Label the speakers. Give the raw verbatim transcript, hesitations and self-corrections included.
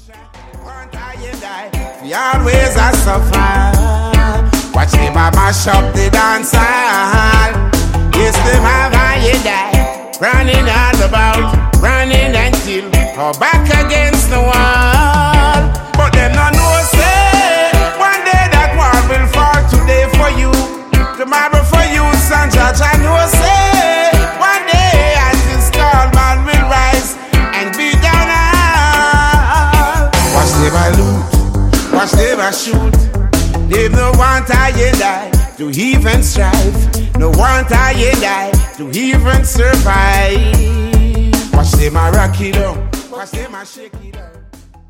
Speaker 1: Want I and die, we always a suffer. Watch them a mash up the dance hall. Yes, them have I and die, running all about, running until or back against the wall. But them no know say one day that wall will fall. Today for you, tomorrow for you, son Judge. I know say one day as this tall man will rise and be down all. Watch them a loot, watch them a shoot. They no want I and I to even strive, no want I and I to even survive. Watch them a rock it up, watch them a shake it up.